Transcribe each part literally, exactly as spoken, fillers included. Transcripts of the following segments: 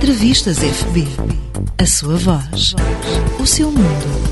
Entrevistas F B. A sua voz. O seu mundo.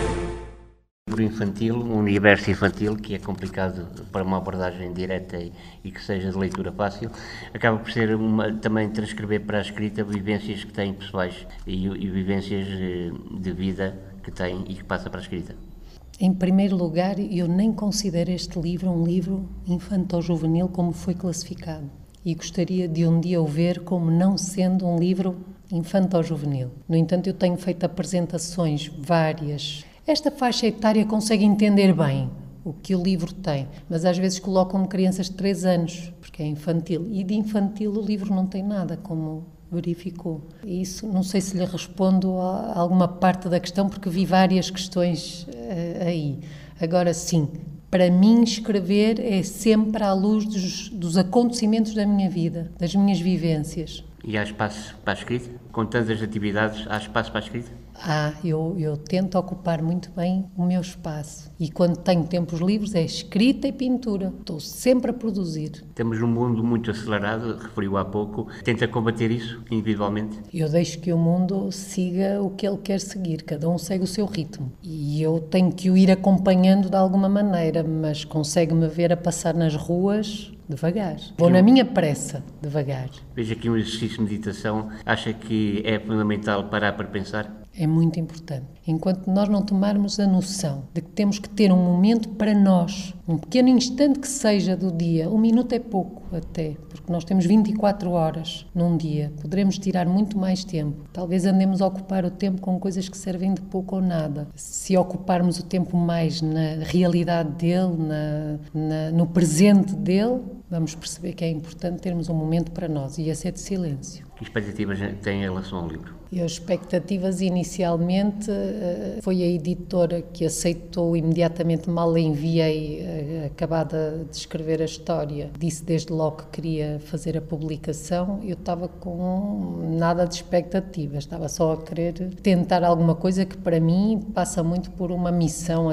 Livro infantil, um universo infantil que é complicado para uma abordagem direta e, e que seja de leitura fácil, acaba por ser uma, também transcrever para a escrita vivências que têm pessoais e, e vivências de vida que têm e que passa para a escrita. Em primeiro lugar, eu nem considero este livro um livro infanto-juvenil como foi classificado e gostaria de um dia o ver como não sendo um livro infanto-juvenil. No entanto, eu tenho feito apresentações várias. Esta faixa etária consegue entender bem o que o livro tem, mas às vezes colocam-me crianças de três anos, porque é infantil, e de infantil o livro não tem nada, como verificou. Isso, não sei se lhe respondo a alguma parte da questão, porque vi várias questões uh, aí. Agora, sim, para mim escrever é sempre à luz dos, dos acontecimentos da minha vida, das minhas vivências. E há espaço para a escrita? Com tantas atividades, há espaço para a escrita? Ah, eu, eu tento ocupar muito bem o meu espaço. E quando tenho tempos livres é escrita e pintura. Estou sempre a produzir. Temos um mundo muito acelerado, referiu há pouco. Tenta combater isso individualmente? Eu deixo que o mundo siga o que ele quer seguir. Cada um segue o seu ritmo. E eu tenho que o ir acompanhando de alguma maneira, mas consegue-me ver a passar nas ruas devagar. Vou na minha pressa, devagar. Veja aqui um exercício de meditação. Acha que é fundamental parar para pensar? É muito importante. Enquanto nós não tomarmos a noção de que temos que ter um momento para nós, um pequeno instante que seja do dia, um minuto é pouco até, porque nós temos vinte e quatro horas num dia, poderemos tirar muito mais tempo. Talvez andemos a ocupar o tempo com coisas que servem de pouco ou nada. Se ocuparmos o tempo mais na realidade dele, na, na, no presente dele, vamos perceber que é importante termos um momento para nós, e esse é de silêncio. Que expectativas tem em relação ao livro? E as expectativas inicialmente foi a editora que aceitou imediatamente, mal enviei acabada de escrever a história. Disse desde logo que queria fazer a publicação. Eu estava com nada de expectativas, estava só a querer tentar alguma coisa que para mim passa muito por uma missão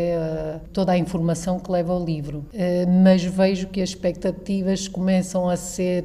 até toda a informação que leva ao livro. Mas vejo que as expectativas começam a ser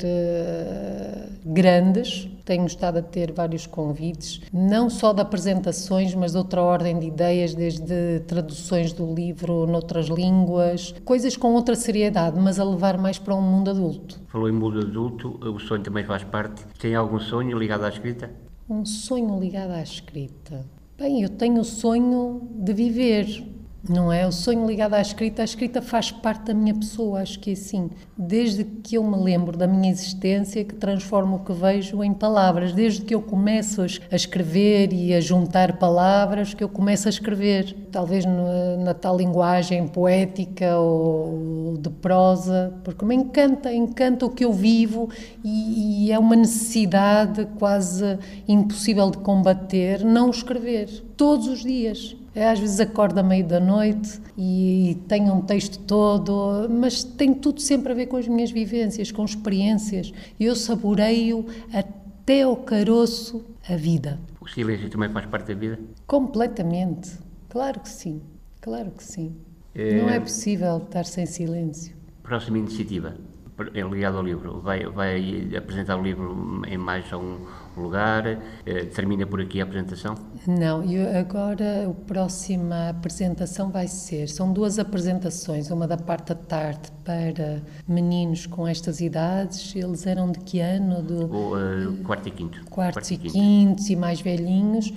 grandes. Tenho estado a ter vários convites, não só de apresentações, mas de outra ordem de ideias, desde traduções do livro noutras línguas, coisas com outra seriedade, mas a levar mais para um mundo adulto. Falou em mundo adulto, o sonho também faz parte. Tem algum sonho ligado à escrita? Um sonho ligado à escrita? Bem, eu tenho o sonho de viver. Não é? O sonho ligado à escrita, a escrita faz parte da minha pessoa, acho que é assim. Desde que eu me lembro da minha existência, que transformo o que vejo em palavras. Desde que eu começo a escrever e a juntar palavras, que eu começo a escrever. Talvez na, na tal linguagem poética ou de prosa, porque me encanta, encanta o que eu vivo e, e é uma necessidade quase impossível de combater, não escrever, todos os dias. Às vezes acordo à meio da noite e tenho um texto todo, mas tem tudo sempre a ver com as minhas vivências, com experiências. Eu saboreio até ao caroço a vida. O silêncio também faz parte da vida? Completamente. Claro que sim. Claro que sim. É... Não é possível estar sem silêncio. Próxima iniciativa, ligado ao livro, vai, vai apresentar o livro em mais a um lugar? Termina por aqui a apresentação? Não, eu agora a próxima apresentação vai ser, são duas apresentações, uma da parte da tarde para meninos com estas idades, eles eram de que ano? Do, o uh, quarto e quinto. Quartos e quintos e mais velhinhos,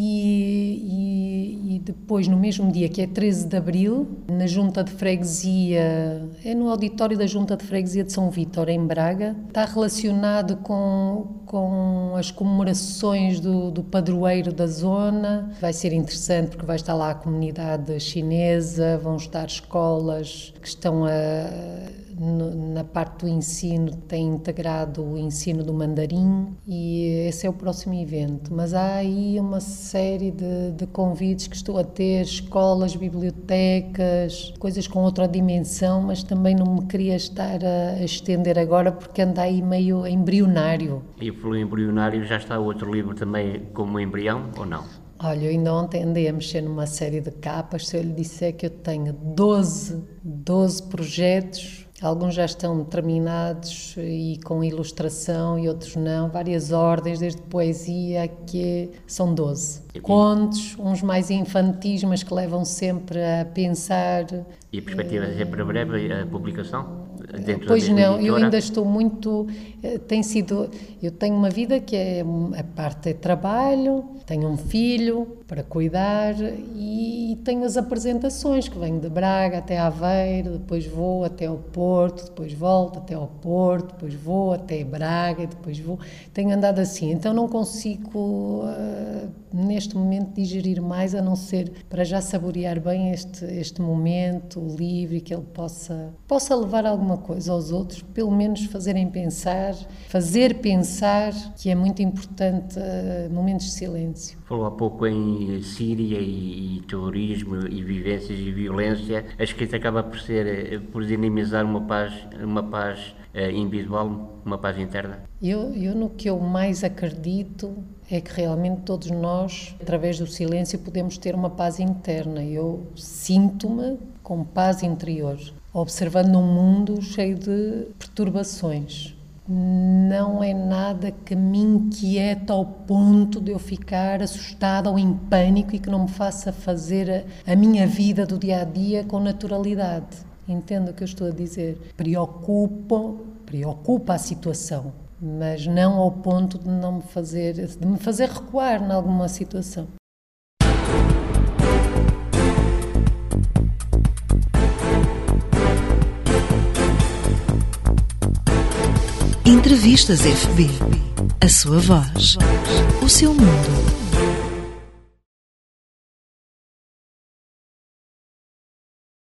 e, e, e depois no mesmo dia, que é treze de abril, na Junta de Freguesia, é no auditório da Junta de Freguesia de São Vítor, em Braga, está relacionado com, com as comemorações do, do padroeiro da zona. Vai ser interessante porque vai estar lá a comunidade chinesa, vão estar escolas que estão a, no, na parte do ensino, têm integrado o ensino do mandarim, e esse é o próximo evento. Mas há aí uma série de, de convites que estou a ter, escolas, bibliotecas, coisas com outra dimensão, mas também não me queria estar a, a estender agora porque anda aí meio embrionário. E pelo embrionário já está outro livro também como embrião ou não? Olha, eu ainda ontem andei a mexer numa série de capas. Se eu lhe disser que eu tenho doze, doze projetos, Alguns já estão terminados e com ilustração e outros não, várias ordens, desde poesia que são doze. Contos, uns mais infantis, mas que levam sempre a pensar. E a perspectiva é sempre breve a publicação? Dentro Pois da não, editora? eu ainda estou muito, tem sido, eu tenho uma vida que é, a parte é trabalho, tenho um filho para cuidar e tenho as apresentações que venho de Braga até Aveiro, depois vou até ao Porto, depois volto até ao Porto, depois vou até Braga, depois vou, tenho andado assim, então não consigo uh, neste momento digerir mais, a não ser para já saborear bem este, este momento, o livro, e que ele possa, possa levar alguma coisa aos outros, pelo menos fazerem pensar, fazer pensar, que é muito importante, uh, momentos de silêncio. Falou há pouco em Síria e, e terrorismo e vivências e violência. A escrita acaba por ser, por dinamizar uma paz, uma paz uh, individual, uma paz interna? Eu, eu no que eu mais acredito é que realmente todos nós, através do silêncio, podemos ter uma paz interna. Eu sinto-me com paz interior, observando um mundo cheio de perturbações. Não é nada que me inquieta ao ponto de eu ficar assustada ou em pânico e que não me faça fazer a, a minha vida do dia-a-dia com naturalidade. Entendo o que eu estou a dizer? Preocupa, preocupa a situação, mas não ao ponto de não me fazer, de me fazer recuar em alguma situação. Entrevistas F B. A sua voz. O seu mundo.